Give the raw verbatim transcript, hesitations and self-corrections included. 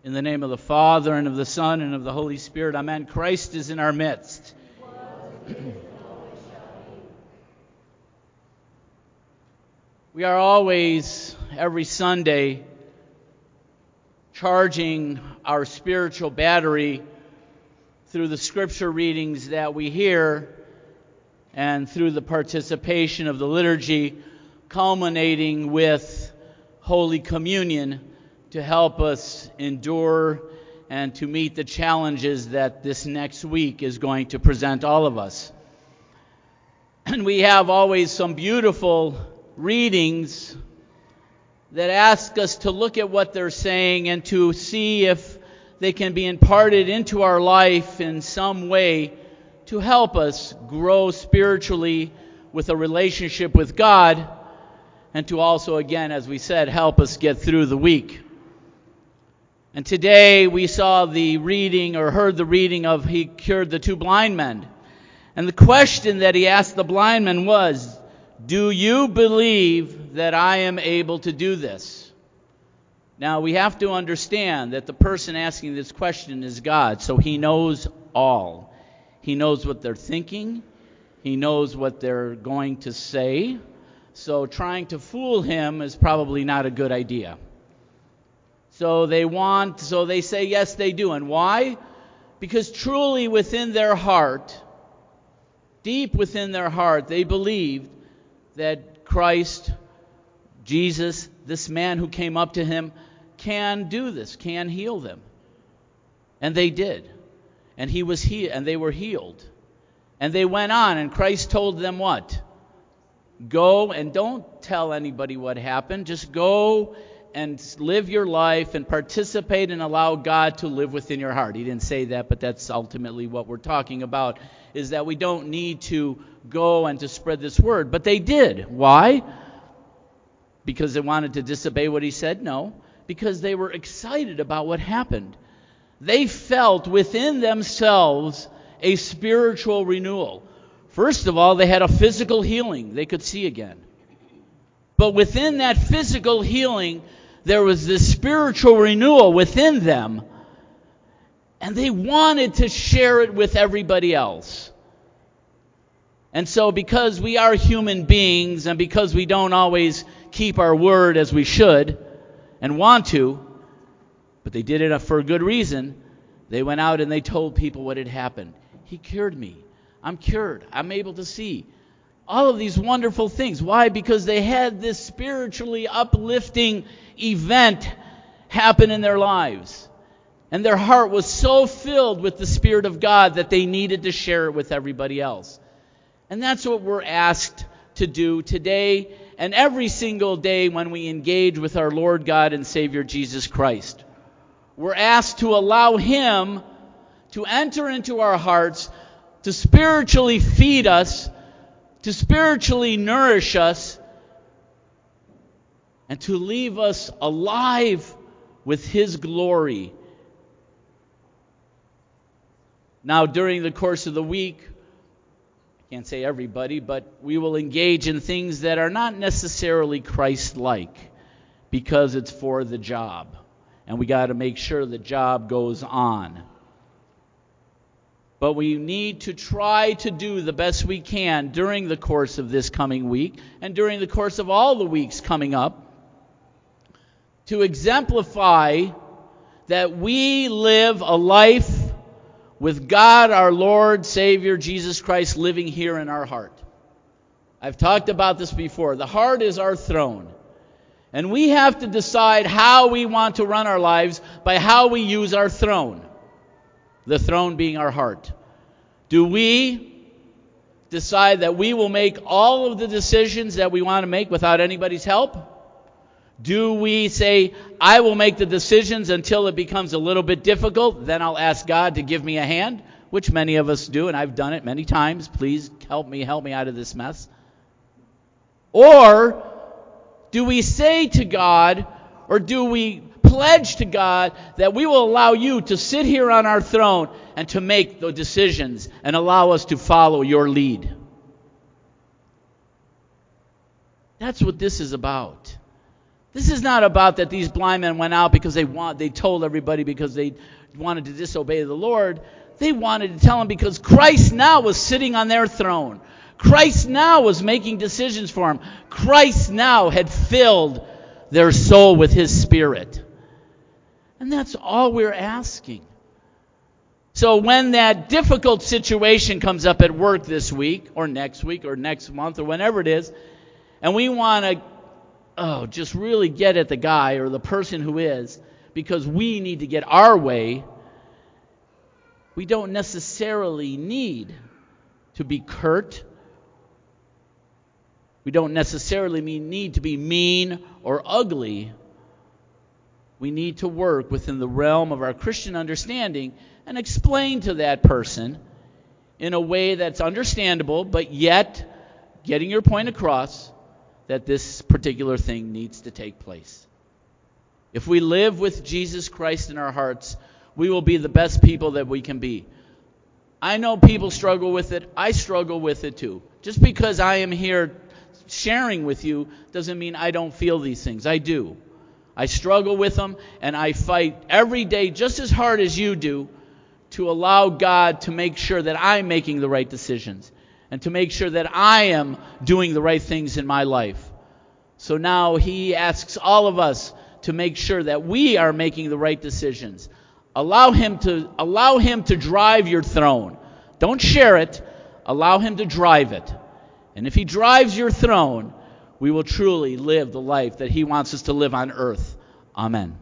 In the name of the Father, and of the Son, and of the Holy Spirit, amen. Christ is in our midst. We are always, every Sunday, charging our spiritual battery through the scripture readings that we hear and through the participation of the liturgy, culminating with Holy Communion to help us endure and to meet the challenges that this next week is going to present all of us. And we have always some beautiful readings that ask us to look at what they're saying and to see if they can be imparted into our life in some way to help us grow spiritually with a relationship with God, and to also, again, as we said, help us get through the week. And today we saw the reading, or heard the reading of he cured the two blind men. And the question that he asked the blind men was, do you believe that I am able to do this? Now we have to understand that the person asking this question is God, so he knows all. He knows what they're thinking. He knows what they're going to say. So trying to fool him is probably not a good idea. So they want, so they say yes, they do. And why? Because truly within their heart, deep within their heart, they believed that Christ, Jesus, this man who came up to him, can do this, can heal them. And they did. And he was he and they were healed. And they went on, and Christ told them what? Go and don't tell anybody what happened. Just go and live your life and participate and allow God to live within your heart. He didn't say that, but that's ultimately what we're talking about, is that we don't need to go and to spread this word. But they did. Why? Because they wanted to disobey what he said? No. Because they were excited about what happened. They felt within themselves a spiritual renewal. First of all, they had a physical healing. They could see again. But within that physical healing, there was this spiritual renewal within them. And they wanted to share it with everybody else. And so because we are human beings, and because we don't always keep our word as we should and want to, but they did it for a good reason, they went out and they told people what had happened. He cured me. I'm cured. I'm able to see. All of these wonderful things. Why? Because they had this spiritually uplifting event happen in their lives. And their heart was so filled with the Spirit of God that they needed to share it with everybody else. And that's what we're asked to do today and every single day when we engage with our Lord God and Savior Jesus Christ. We're asked to allow Him to enter into our hearts, to spiritually feed us, to spiritually nourish us, and to leave us alive with His glory. Now, during the course of the week, I can't say everybody, but we will engage in things that are not necessarily Christ-like, because it's for the job. And we got to make sure the job goes on. But we need to try to do the best we can during the course of this coming week and during the course of all the weeks coming up to exemplify that we live a life with God, our Lord, Savior, Jesus Christ, living here in our heart. I've talked about this before. The heart is our throne. And we have to decide how we want to run our lives by how we use our throne. The throne being our heart. Do we decide that we will make all of the decisions that we want to make without anybody's help? Do we say, I will make the decisions until it becomes a little bit difficult, then I'll ask God to give me a hand, which many of us do, and I've done it many times. Please help me, help me out of this mess. Or do we say to God, or do we pledge to God that we will allow you to sit here on our throne and to make the decisions and allow us to follow your lead? That's what this is about. This is not about that these blind men went out because they want, they told everybody because they wanted to disobey the Lord. They wanted to tell him because Christ now was sitting on their throne. Christ now was making decisions for them. Christ now had filled their soul with his Spirit. And that's all we're asking. So when that difficult situation comes up at work this week, or next week, or next month, or whenever it is, and we want to, oh, just really get at the guy or the person who is, because we need to get our way, we don't necessarily need to be curt. We don't necessarily need to be mean or ugly. We need to work within the realm of our Christian understanding and explain to that person in a way that's understandable, but yet getting your point across that this particular thing needs to take place. If we live with Jesus Christ in our hearts, we will be the best people that we can be. I know people struggle with it. I struggle with it too. Just because I am here sharing with you doesn't mean I don't feel these things. I do. I struggle with them, and I fight every day just as hard as you do to allow God to make sure that I'm making the right decisions and to make sure that I am doing the right things in my life. So now he asks all of us to make sure that we are making the right decisions. Allow him to allow him to drive your throne. Don't share it. Allow him to drive it. And if he drives your throne, we will truly live the life that he wants us to live on earth. Amen.